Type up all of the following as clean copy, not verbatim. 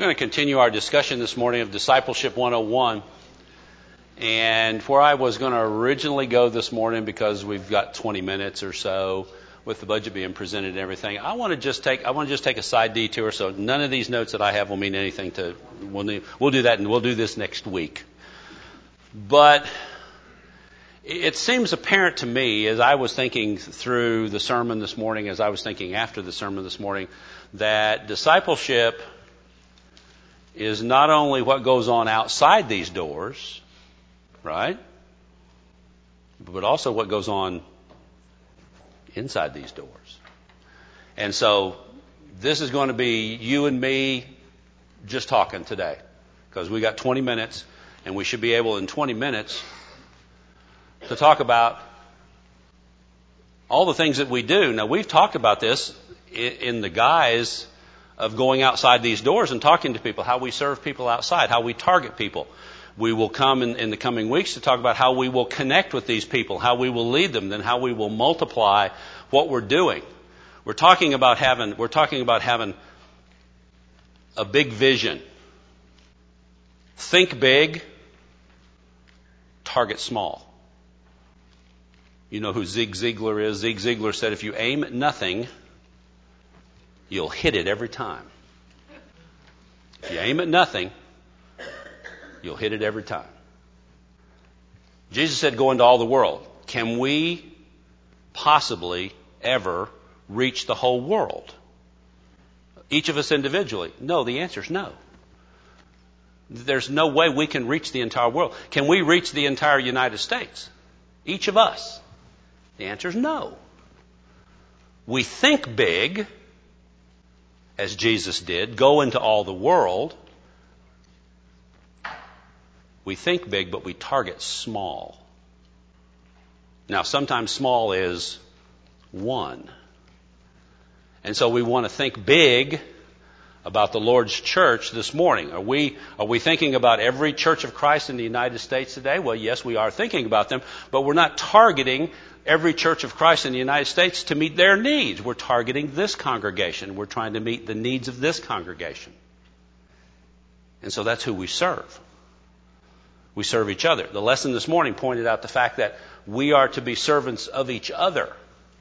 We're going to continue our discussion this morning of Discipleship 101. And where I was going to originally go this morning, because we've got 20 minutes or so with the budget being presented and everything, I want to just take a side detour, so none of these notes that I have will mean anything to. We'll do that, and we'll do this next week. But it seems apparent to me, as I was thinking through the sermon this morning, as I was thinking after the sermon this morning, that discipleship is not only what goes on outside these doors, right, but also what goes on inside these doors. And so this is going to be you and me just talking today, because we got 20 minutes, and we should be able in 20 minutes to talk about all the things that we do. Now, we've talked about this in the guise of going outside these doors and talking to people, how we serve people outside, how we target people. We will come in the coming weeks to talk about how we will connect with these people, how we will lead them, then how we will multiply what we're doing. We're talking about having a big vision. Think big, target small. You know who Zig Ziglar is? Zig Ziglar said, if you aim at nothing, you'll hit it every time. If you aim at nothing, you'll hit it every time. Jesus said, go into all the world. Can we possibly ever reach the whole world? Each of us individually? No, the answer is no. There's no way we can reach the entire world. Can we reach the entire United States? Each of us? The answer is no. We think big, as Jesus did, go into all the world. We think big, but we target small. Now, sometimes small is one. And so we want to think big about the Lord's church this morning. Are we thinking about every church of Christ in the United States today? Well, yes, we are thinking about them, but we're not targeting every church of Christ in the United States to meet their needs. We're targeting this congregation. We're trying to meet the needs of this congregation. And so that's who we serve. We serve each other. The lesson this morning pointed out the fact that we are to be servants of each other.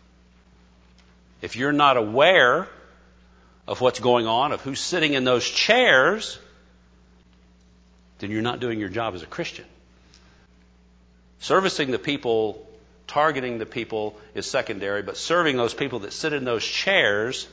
If you're not aware of what's going on, of who's sitting in those chairs, then you're not doing your job as a Christian. Servicing the people, targeting the people is secondary, but serving those people that sit in those chairs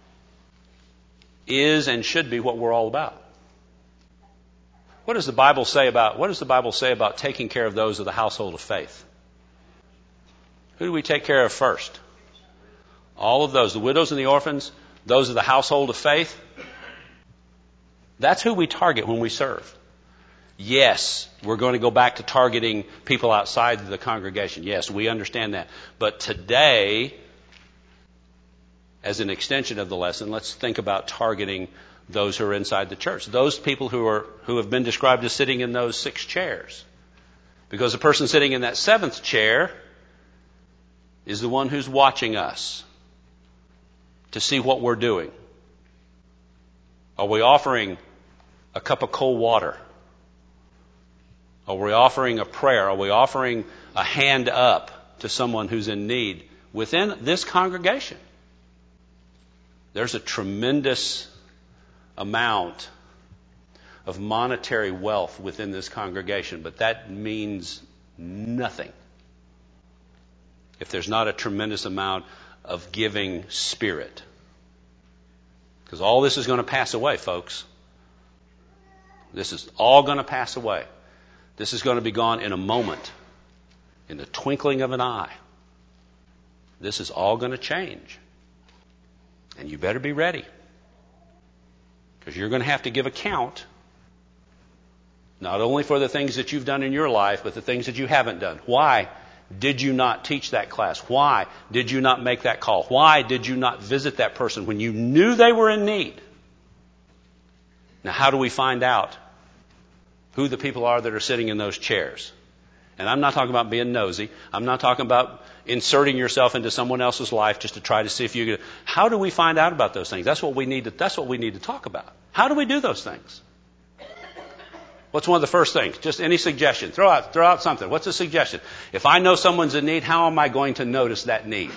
is and should be what we're all about. What does the Bible say about taking care of those of the household of faith? Who do we take care of first? All of those, the widows and the orphans, those of the household of faith. That's who we target when we serve. Yes, we're going to go back to targeting people outside the congregation. Yes, we understand that. But today, as an extension of the lesson, let's think about targeting those who are inside the church. Those people who have been described as sitting in those 6 chairs. Because the person sitting in that 7th chair is the one who's watching us to see what we're doing. Are we offering a cup of cold water? Are we offering a prayer? Are we offering a hand up to someone who's in need within this congregation? There's a tremendous amount of monetary wealth within this congregation, but that means nothing if there's not a tremendous amount of giving spirit. Because all this is going to pass away, folks. This is all going to pass away. This is going to be gone in a moment, in the twinkling of an eye. This is all going to change. And you better be ready. Because you're going to have to give account, not only for the things that you've done in your life, but the things that you haven't done. Why did you not teach that class? Why did you not make that call? Why did you not visit that person when you knew they were in need? Now, how do we find out who the people are that are sitting in those chairs? And I'm not talking about being nosy. I'm not talking about inserting yourself into someone else's life just to try to see if you can. How do we find out about those things? That's what we need to talk about. How do we do those things? What's one of the first things? Just any suggestion. Throw out something. What's a suggestion? If I know someone's in need, how am I going to notice that need?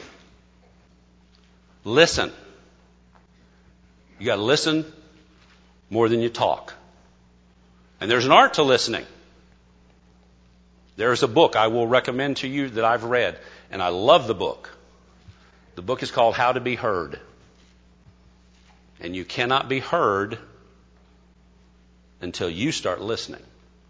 Listen. You got to listen more than you talk. And there's an art to listening. There's a book I will recommend to you that I've read, and I love the book. The book is called How to Be Heard. And you cannot be heard until you start listening.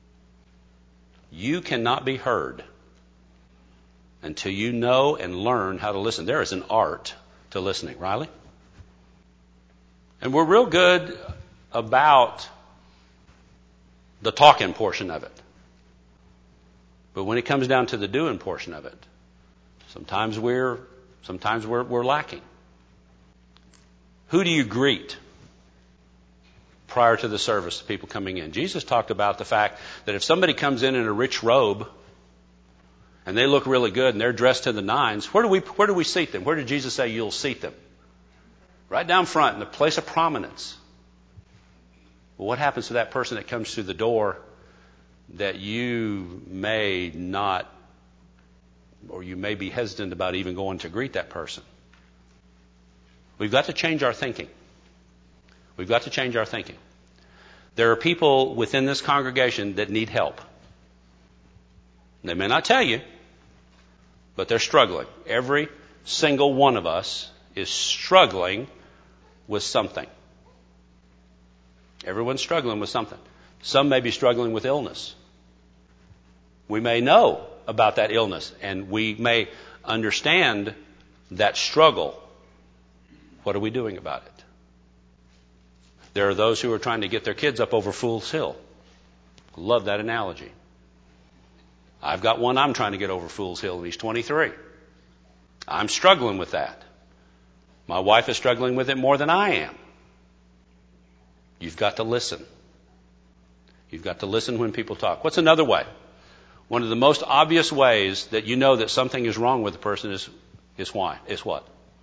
You cannot be heard until you know and learn how to listen. There is an art to listening. Riley? And we're real good about the talking portion of it. But when it comes down to the doing portion of it, sometimes we're lacking. Who do you greet prior to the service, people coming in? Jesus talked about the fact that if somebody comes in a rich robe and they look really good and they're dressed to the nines, where do we seat them? Where did Jesus say you'll seat them? Right down front in the place of prominence. Well, what happens to that person that comes through the door that you may not, or you may be hesitant about even going to greet that person? We've got to change our thinking. We've got to change our thinking. There are people within this congregation that need help. They may not tell you, but they're struggling. Every single one of us is struggling with something. Everyone's struggling with something. Some may be struggling with illness. We may know about that illness, and we may understand that struggle. What are we doing about it? There are those who are trying to get their kids up over Fool's Hill. Love that analogy. I've got one I'm trying to get over Fool's Hill, and he's 23. I'm struggling with that. My wife is struggling with it more than I am. You've got to listen. You've got to listen when people talk. What's another way? One of the most obvious ways that you know that something is wrong with a person is what?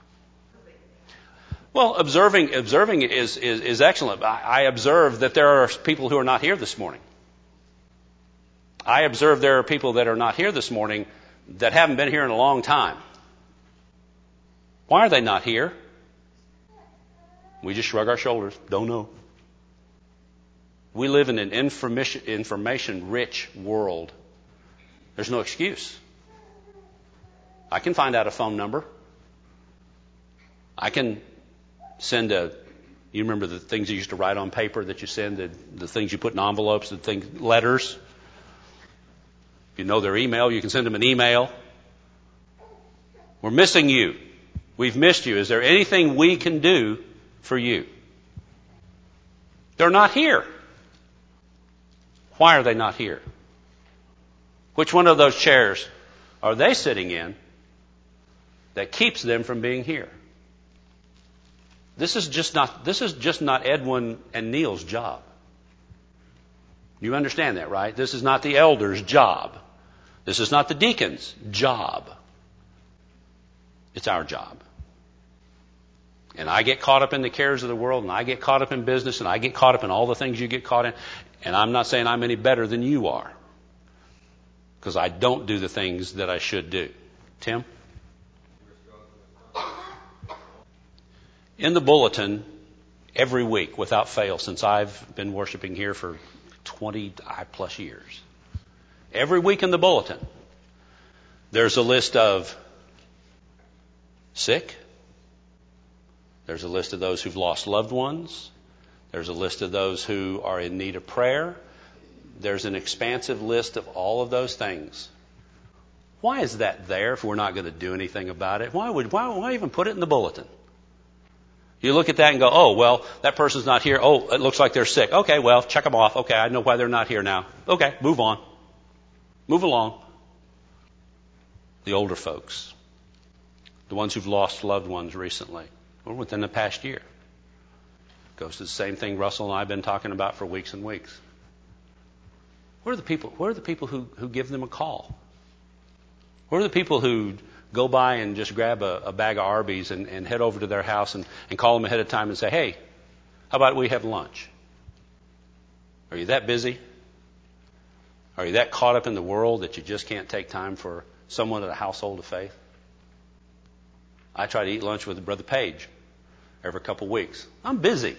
Well, observing is excellent. I observe that there are people who are not here this morning. I observe there are people that are not here this morning that haven't been here in a long time. Why are they not here? We just shrug our shoulders. Don't know. We live in an information-rich world. There's no excuse. I can find out a phone number. I can send you remember the things you used to write on paper that you send, the things you put in envelopes, letters. If you know their email, you can send them an email. We're missing you. We've missed you. Is there anything we can do for you? They're not here. Why are they not here? Which one of those chairs are they sitting in that keeps them from being here? This is just not Edwin and Neil's job. You understand that, right? This is not the elder's job. This is not the deacon's job. It's our job. And I get caught up in the cares of the world, and I get caught up in business, and I get caught up in all the things you get caught in. And I'm not saying I'm any better than you are, because I don't do the things that I should do. Tim? In the bulletin, every week, without fail, since I've been worshiping here for 20 plus years, every week in the bulletin, there's a list of sick. There's a list of those who've lost loved ones. There's a list of those who are in need of prayer. There's an expansive list of all of those things. Why is that there if we're not going to do anything about it? Why even put it in the bulletin? You look at that and go, oh, well, that person's not here. Oh, it looks like they're sick. Okay, well, check them off. Okay, I know why they're not here now. Okay, move on. Move along. The older folks, the ones who've lost loved ones recently, or within the past year. Goes to the same thing Russell and I have been talking about for weeks and weeks. Where are the people who give them a call? Where are the people who go by and just grab a bag of Arby's and head over to their house and call them ahead of time and say, hey, how about we have lunch? Are you that busy? Are you that caught up in the world that you just can't take time for someone at a household of faith? I try to eat lunch with Brother Page every couple of weeks. I'm busy.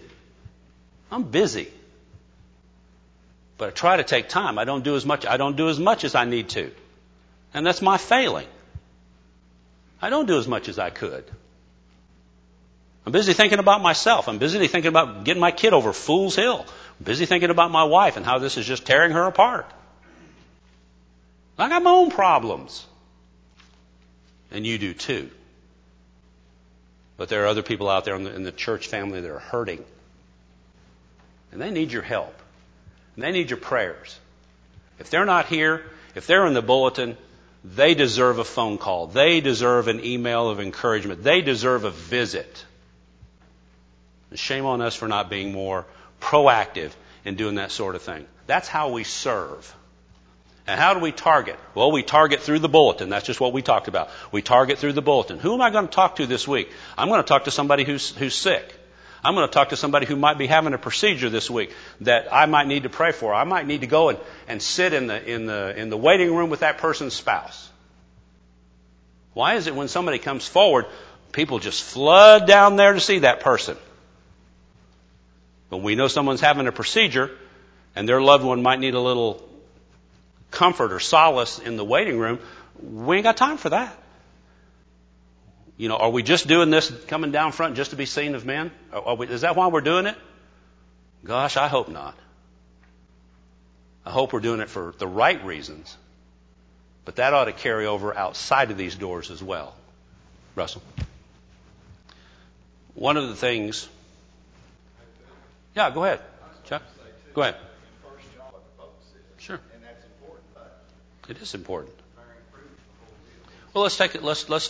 But I try to take time. I don't do as much as I need to. And that's my failing. I don't do as much as I could. I'm busy thinking about myself. I'm busy thinking about getting my kid over Fool's Hill. I'm busy thinking about my wife and how this is just tearing her apart. I got my own problems. And you do too. But there are other people out there in the church family that are hurting. And they need your help. And they need your prayers. If they're not here, if they're in the bulletin, they deserve a phone call. They deserve an email of encouragement. They deserve a visit. And shame on us for not being more proactive in doing that sort of thing. That's how we serve. And how do we target? Well, we target through the bulletin. That's just what we talked about. We target through the bulletin. Who am I going to talk to this week? I'm going to talk to somebody who's sick. I'm going to talk to somebody who might be having a procedure this week that I might need to pray for. I might need to go and sit in the waiting room with that person's spouse. Why is it when somebody comes forward, people just flood down there to see that person? When we know someone's having a procedure and their loved one might need a little comfort or solace in the waiting room, we ain't got time for that. You know, are we just doing this coming down front just to be seen of men? Is that why we're doing it? Gosh, I hope not. I hope we're doing it for the right reasons. But that ought to carry over outside of these doors as well. Russell? One of the things... Yeah, go ahead. Chuck? Go ahead. Sure. It is important. Well, let's take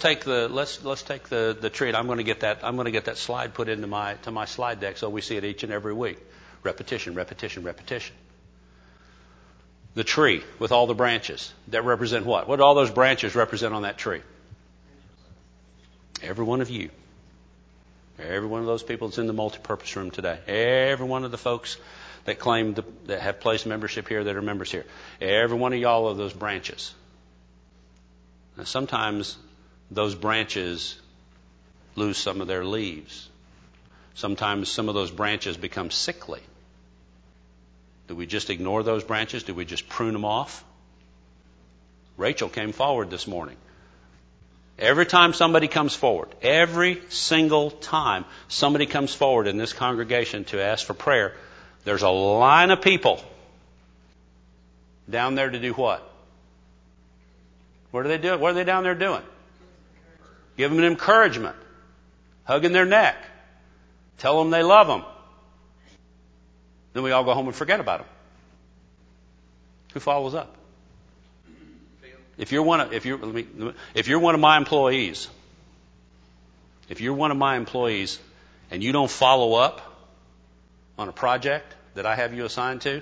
the tree. And I'm going to get that slide put into my slide deck so we see it each and every week. Repetition, repetition, repetition. The tree with all the branches that represent what? What do all those branches represent on that tree? Every one of you. Every one of those people that's in the multipurpose room today. Every one of the folks that that have placed membership here, that are members here. Every one of y'all are those branches. Now, sometimes those branches lose some of their leaves. Sometimes some of those branches become sickly. Do we just ignore those branches? Do we just prune them off? Rachel came forward this morning. Every time somebody comes forward, every single time somebody comes forward in this congregation to ask for prayer, there's a line of people down there to do what? What are they doing? What are they down there doing? Give them an encouragement. Hugging their neck. Tell them they love them. Then we all go home and forget about them. Who follows up? If you're one of my employees, and you don't follow up on a project that I have you assigned to,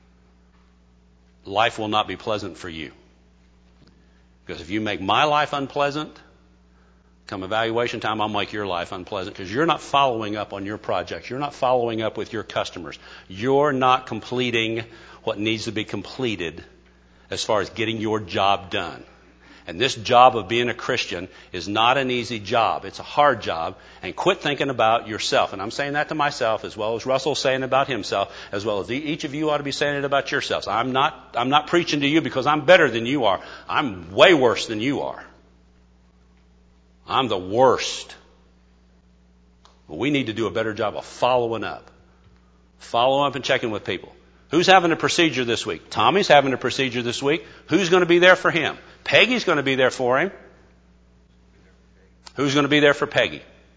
life will not be pleasant for you. Because if you make my life unpleasant, come evaluation time, I'll make your life unpleasant because you're not following up on your projects. You're not following up with your customers. You're not completing what needs to be completed as far as getting your job done. And this job of being a Christian is not an easy job. It's a hard job. And quit thinking about yourself. And I'm saying that to myself as well as Russell's saying about himself, as well as each of you ought to be saying it about yourselves. I'm not preaching to you because I'm better than you are. I'm way worse than you are. I'm the worst. But we need to do a better job of following up. Follow up and checking with people. Who's having a procedure this week? Tommy's having a procedure this week. Who's going to be there for him? Peggy's going to be there for him. Who's going to be there for Peggy?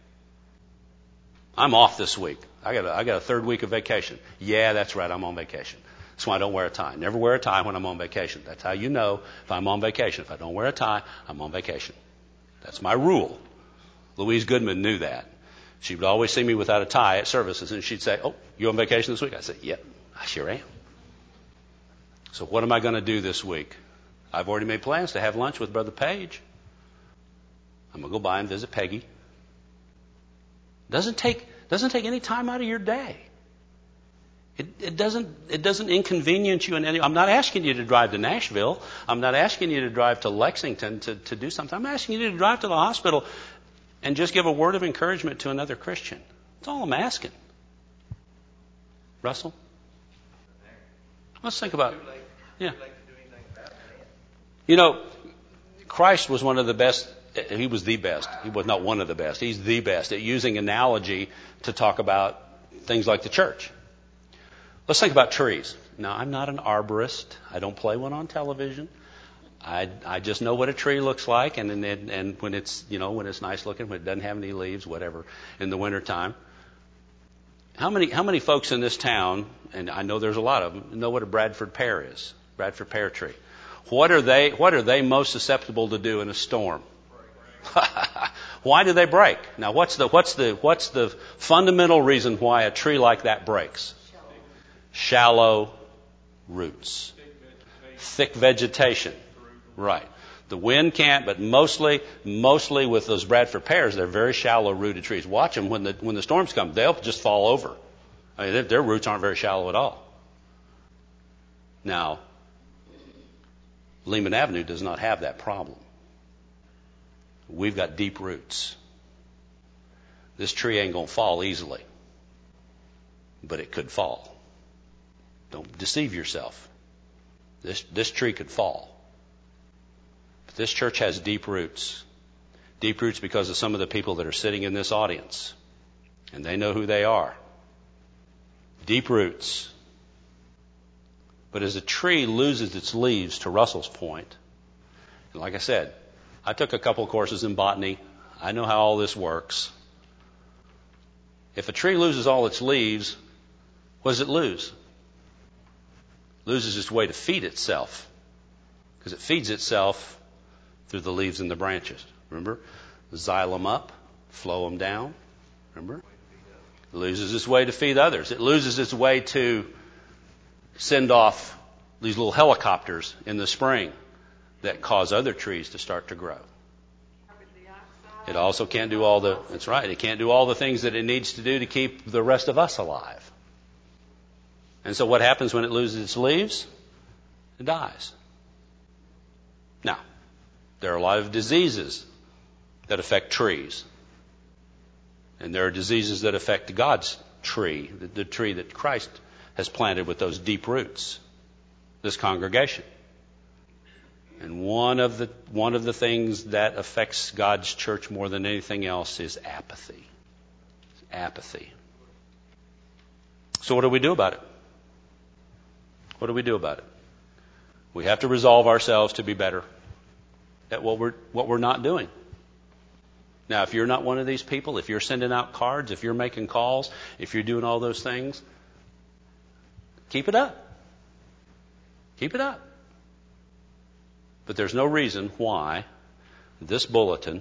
I'm off this week. I got a third week of vacation. Yeah, that's right. I'm on vacation. That's why I don't wear a tie. Never wear a tie when I'm on vacation. That's how you know if I'm on vacation. If I don't wear a tie, I'm on vacation. That's my rule. Louise Goodman knew that. She would always see me without a tie at services, and she'd say, "Oh, you on vacation this week?" I said, "Yep, I sure am." So what am I going to do this week? I've already made plans to have lunch with Brother Page. I'm going to go by and visit Peggy. Doesn't take any time out of your day. It doesn't inconvenience you in any. I'm not asking you to drive to Nashville. I'm not asking you to drive to Lexington to do something. I'm asking you to drive to the hospital and just give a word of encouragement to another Christian. That's all I'm asking. Russell? Let's think about it. Yeah. You know, Christ was one of the best. He was the best. He was not one of the best. He's the best at using analogy to talk about things like the church. Let's think about trees. Now, I'm not an arborist. I don't play one on television. I just know what a tree looks like, and when it's when it's nice looking, when it doesn't have any leaves, whatever, in the wintertime. How many folks in this town, and I know there's a lot of them, know what a Bradford pear is? Bradford pear tree. What are they most susceptible to do in a storm? Why do they break? Now, what's the fundamental reason why a tree like that breaks? Shallow roots. Thick vegetation. Right. The wind can't, but mostly with those Bradford pears, they're very shallow rooted trees. Watch them when the storms come, they'll just fall over. I mean, their roots aren't very shallow at all. Now, Lehman Avenue does not have that problem. We've got deep roots. This tree ain't going to fall easily, but it could fall. Don't deceive yourself. This tree could fall. But this church has deep roots. Deep roots because of some of the people that are sitting in this audience. And they know who they are. Deep roots. But as a tree loses its leaves, to Russell's point, and like I said, I took a couple courses in botany. I know how all this works. If a tree loses all its leaves, what does it lose? It loses its way to feed itself. Because it feeds itself through the leaves and the branches. Remember? Xylem them up, flow them down. Remember? It loses its way to feed others. It loses its way to send off these little helicopters in the spring that cause other trees to start to grow. It also can't do that's right, it can't do all the things that it needs to do to keep the rest of us alive. And so what happens when it loses its leaves? It dies. Now, there are a lot of diseases that affect trees. And there are diseases that affect God's tree, the tree that Christ has planted with those deep roots, this congregation. And one of the things that affects God's church more than anything else is apathy. Apathy. So what do we do about it? What do we do about it? We have to resolve ourselves to be better at what we're not doing. Now, if you're not one of these people, if you're sending out cards, if you're making calls, if you're doing all those things, keep it up. Keep it up. But there's no reason why this bulletin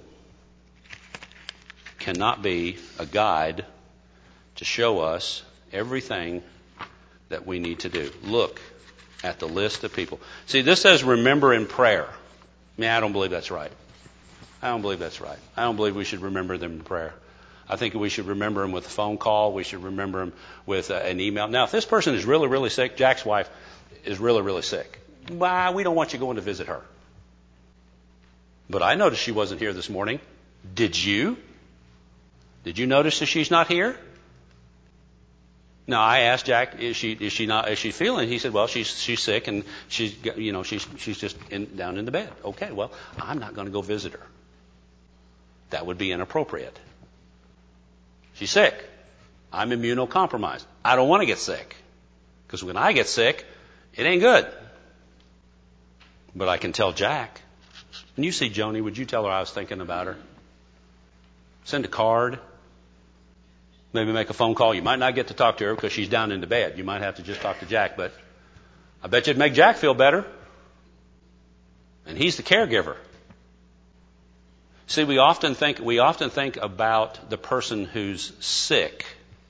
cannot be a guide to show us everything that we need to do. Look at the list of people. See, this says remember in prayer. I don't believe that's right. I don't believe that's right. I don't believe we should remember them in prayer. I think we should remember them with a phone call. We should remember them with an email. Now, if this person is really, really sick, Jack's wife is really, really sick, we don't want you going to visit her. But I noticed she wasn't here this morning. Did you? Did you notice that she's not here? Now, I asked Jack, is she feeling? He said, well, she's sick and she's just down in the bed. Okay, well, I'm not going to go visit her. That would be inappropriate. She's sick. I'm immunocompromised. I don't want to get sick. Because when I get sick, it ain't good. But I can tell Jack. When you see Joni, would you tell her I was thinking about her? Send a card. Maybe make a phone call. You might not get to talk to her because she's down in the bed. You might have to just talk to Jack, but I bet you'd make Jack feel better. And he's the caregiver. See, we often think about the person who's sick.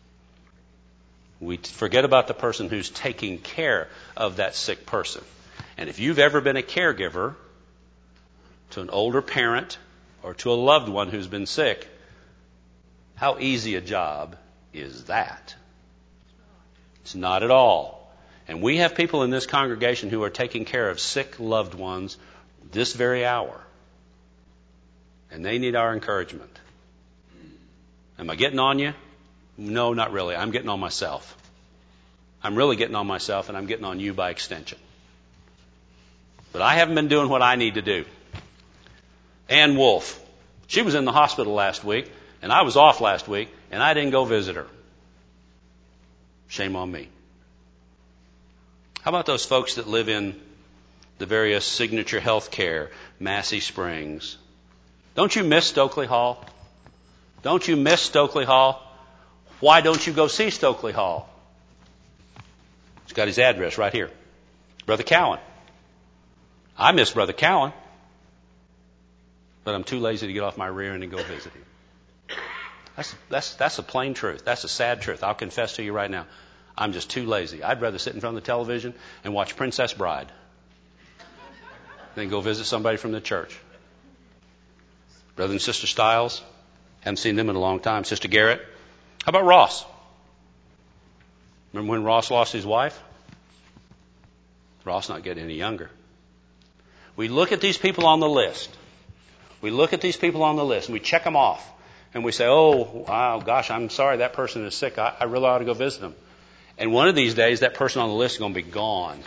We forget about the person who's taking care of that sick person. And if you've ever been a caregiver to an older parent or to a loved one who's been sick, how easy a job is that? It's not at all. And we have people in this congregation who are taking care of sick loved ones this very hour. And they need our encouragement. Am I getting on you? No, not really. I'm getting on myself. I'm really getting on myself, and I'm getting on you by extension. But I haven't been doing what I need to do. Ann Wolf, she was in the hospital last week, and I was off last week, and I didn't go visit her. Shame on me. How about those folks that live in the various Signature Healthcare, Massey Springs? Don't you miss Stokely Hall? Don't you miss Stokely Hall? Why don't you go see Stokely Hall? He's got his address right here. Brother Cowan. I miss Brother Cowan, but I'm too lazy to get off my rear end and go visit him. That's a plain truth. That's a sad truth. I'll confess to you right now. I'm just too lazy. I'd rather sit in front of the television and watch Princess Bride than go visit somebody from the church. Brother and Sister Stiles, haven't seen them in a long time. Sister Garrett. How about Ross? Remember when Ross lost his wife? Ross not getting any younger. We look at these people on the list. We look at these people on the list and we check them off. And we say, oh, wow, gosh, I'm sorry that person is sick. I really ought to go visit them. And one of these days, that person on the list is going to be gone.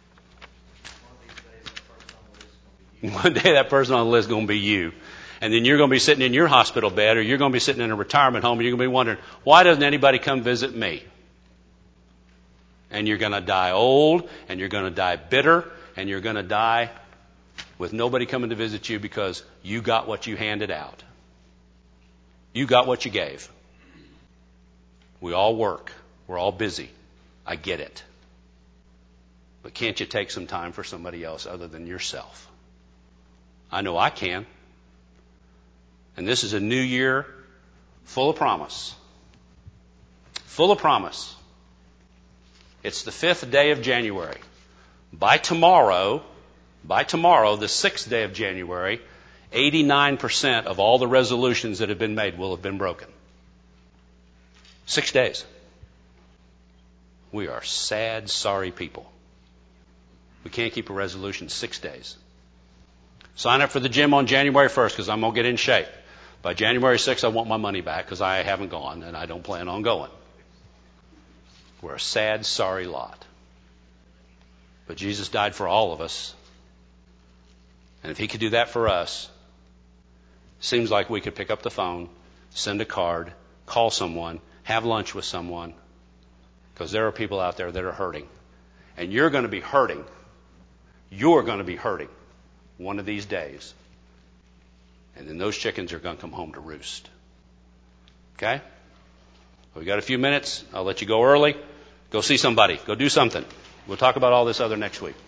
One day, that person on the list is going to be you. And then you're going to be sitting in your hospital bed, or you're going to be sitting in a retirement home, and you're going to be wondering, why doesn't anybody come visit me? And you're going to die old, and you're going to die bitter, and you're going to die with nobody coming to visit you because you got what you handed out. You got what you gave. We all work. We're all busy. I get it. But can't you take some time for somebody else other than yourself? I know I can. And this is a new year full of promise. Full of promise. It's the 5th day of January. By tomorrow, the 6th day of January, 89% of all the resolutions that have been made will have been broken. 6 days. We are sad, sorry people. We can't keep a resolution 6 days. Sign up for the gym on January 1st because I'm going to get in shape. By January 6th, I want my money back because I haven't gone and I don't plan on going. We're a sad, sorry lot. But Jesus died for all of us. And if he could do that for us, seems like we could pick up the phone, send a card, call someone, have lunch with someone, because there are people out there that are hurting. And you're going to be hurting. You're going to be hurting one of these days. And then those chickens are going to come home to roost. Okay? We got a few minutes. I'll let you go early. Go see somebody. Go do something. We'll talk about all this other next week.